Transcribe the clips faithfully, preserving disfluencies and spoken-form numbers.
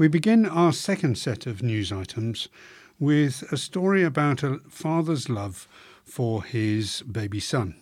We begin our second set of news items with a story about a father's love for his baby son.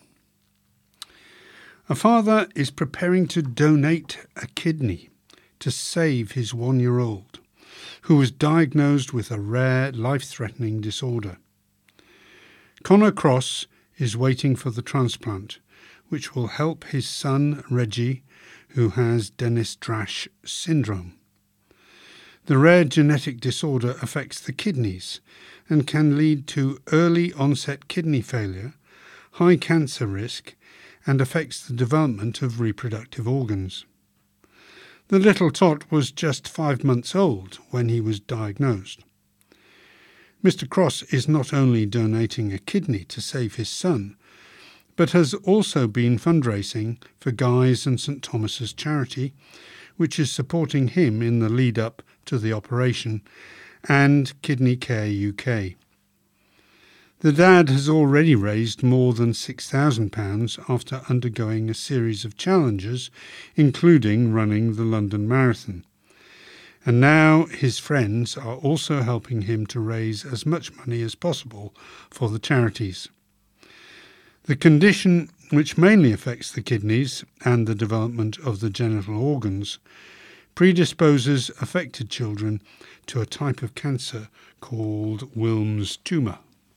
A father is preparing to donate a kidney to save his one-year-old, who was diagnosed with a rare, life-threatening disorder. Connor Cross is waiting for the transplant, which will help his son Reggie, who has Dennis-Drash syndrome. The rare genetic disorder affects the kidneys and can lead to early onset kidney failure, high cancer risk, and affects the development of reproductive organs. The little tot was just five months old when he was diagnosed. Mister Cross is not only donating a kidney to save his son, but has also been fundraising for Guy's and St Thomas's charity, which is supporting him in the lead-up to the operation, and Kidney Care U K. The dad has already raised more than six thousand pounds after undergoing a series of challenges, including running the London Marathon. And now his friends are also helping him to raise as much money as possible for the charities. The condition, which mainly affects the kidneys and the development of the genital organs, predisposes affected children to a type of cancer called Wilms tumour.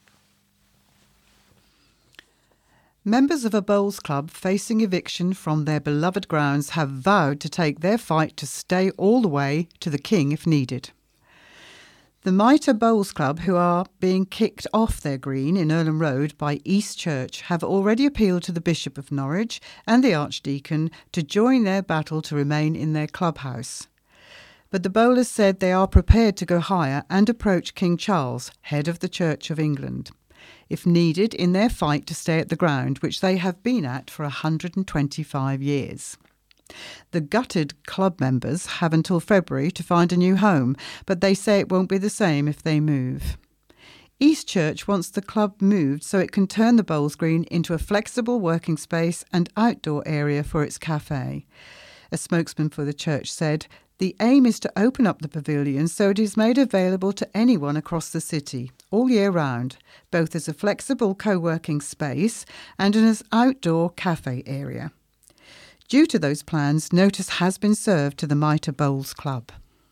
Members of a bowls club facing eviction from their beloved grounds have vowed to take their fight to stay all the way to the King if needed. The Mitre Bowls Club, who are being kicked off their green in Earlham Road by East Church, have already appealed to the Bishop of Norwich and the Archdeacon to join their battle to remain in their clubhouse. But the bowlers said they are prepared to go higher and approach King Charles, head of the Church of England, if needed in their fight to stay at the ground, which they have been at for one hundred twenty-five years. The gutted club members have until February to find a new home, but they say it won't be the same if they move. East Church wants the club moved so it can turn the bowls green into a flexible working space and outdoor area for its cafe. A spokesman for the church said, "The aim is to open up the pavilion so it is made available to anyone across the city, all year round, both as a flexible co-working space and as an outdoor cafe area." Due to those plans, notice has been served to the Mitre Bowls Club.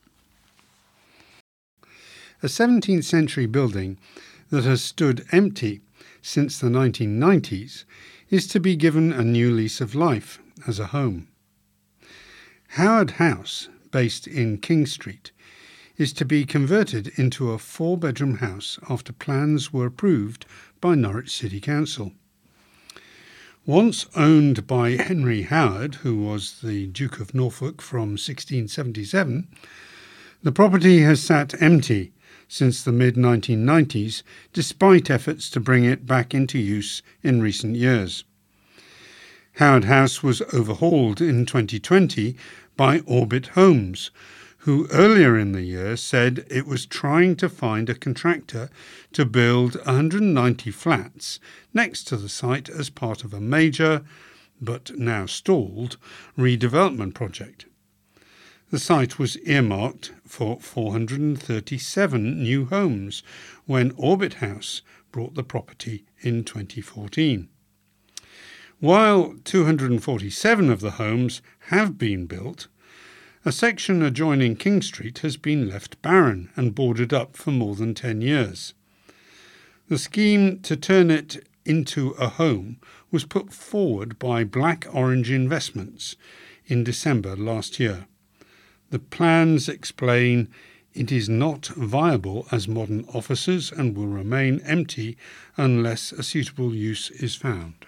A seventeenth century building that has stood empty since the nineteen nineties is to be given a new lease of life as a home. Howard House, based in King Street, is to be converted into a four-bedroom house after plans were approved by Norwich City Council. Once owned by Henry Howard, who was the Duke of Norfolk from sixteen seventy-seven, the property has sat empty since the mid nineteen nineties, despite efforts to bring it back into use in recent years. Howard House was overhauled in twenty twenty by Orbit Homes, who earlier in the year said it was trying to find a contractor to build one hundred ninety flats next to the site as part of a major, but now stalled, redevelopment project. The site was earmarked for four hundred thirty-seven new homes when Orbit House bought the property in twenty fourteen. While two hundred forty-seven of the homes have been built, a section adjoining King Street has been left barren and boarded up for more than ten years. The scheme to turn it into a home was put forward by Black Orange Investments in December last year. The plans explain it is not viable as modern offices and will remain empty unless a suitable use is found.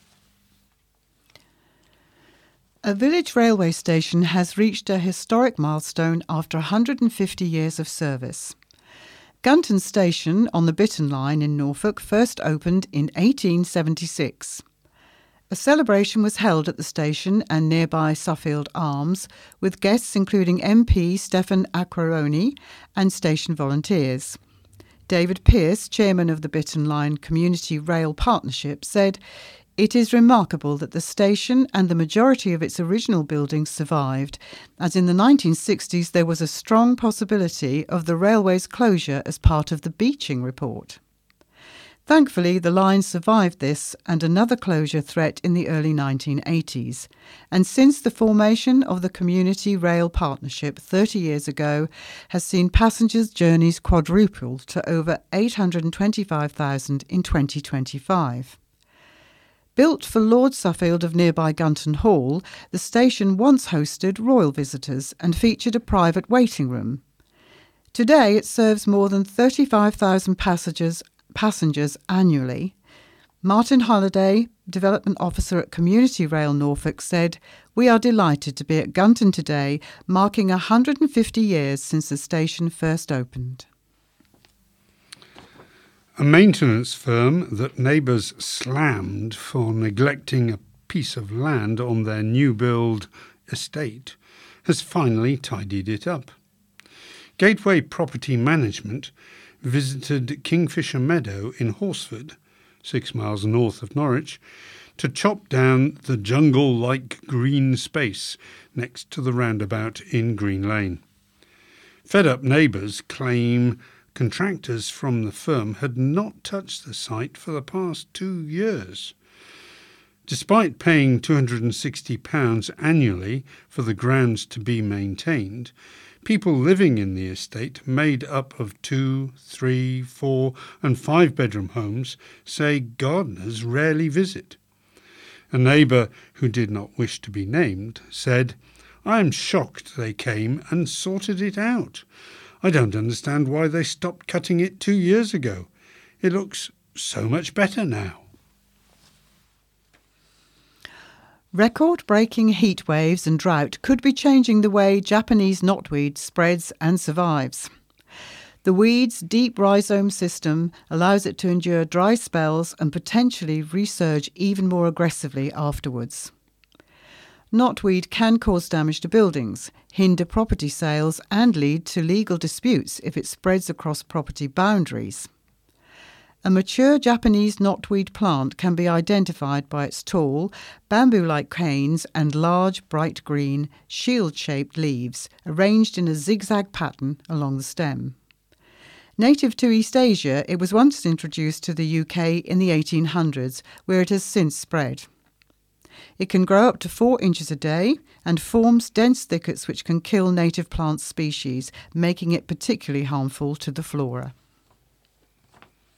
A village railway station has reached a historic milestone after one hundred fifty years of service. Gunton Station on the Bitton Line in Norfolk first opened in eighteen seventy-six. A celebration was held at the station and nearby Suffield Arms, with guests including M P Stefan Acquaroni and station volunteers. David Pearce, chairman of the Bitton Line Community Rail Partnership, said, It is remarkable that the station and the majority of its original buildings survived, as in the nineteen sixties there was a strong possibility of the railway's closure as part of the Beeching report. Thankfully, the line survived this and another closure threat in the early nineteen eighties, and since the formation of the Community Rail Partnership thirty years ago has seen passengers' journeys quadruple to over eight hundred twenty-five thousand in twenty twenty-five. Built for Lord Suffield of nearby Gunton Hall, the station once hosted royal visitors and featured a private waiting room. Today it serves more than thirty-five thousand passengers passengers annually. Martin Holliday, Development Officer at Community Rail Norfolk, said, "We are delighted to be at Gunton today, marking one hundred fifty years since the station first opened." A maintenance firm that neighbours slammed for neglecting a piece of land on their new build estate has finally tidied it up. Gateway Property Management visited Kingfisher Meadow in Horsford, six miles north of Norwich, to chop down the jungle-like green space next to the roundabout in Green Lane. Fed-up neighbours claim contractors from the firm had not touched the site for the past two years. Despite paying two hundred sixty pounds annually for the grounds to be maintained, people living in the estate, made up of two, three, four and five-bedroom homes, say gardeners rarely visit. A neighbour who did not wish to be named said, "I am shocked they came and sorted it out. I don't understand why they stopped cutting it two years ago. It looks so much better now." Record-breaking heat waves and drought could be changing the way Japanese knotweed spreads and survives. The weed's deep rhizome system allows it to endure dry spells and potentially resurge even more aggressively afterwards. Knotweed can cause damage to buildings, hinder property sales and lead to legal disputes if it spreads across property boundaries. A mature Japanese knotweed plant can be identified by its tall, bamboo-like canes and large, bright green, shield-shaped leaves arranged in a zigzag pattern along the stem. Native to East Asia, it was once introduced to the U K in the eighteen hundreds, where it has since spread. It can grow up to four inches a day and forms dense thickets which can kill native plant species, making it particularly harmful to the flora.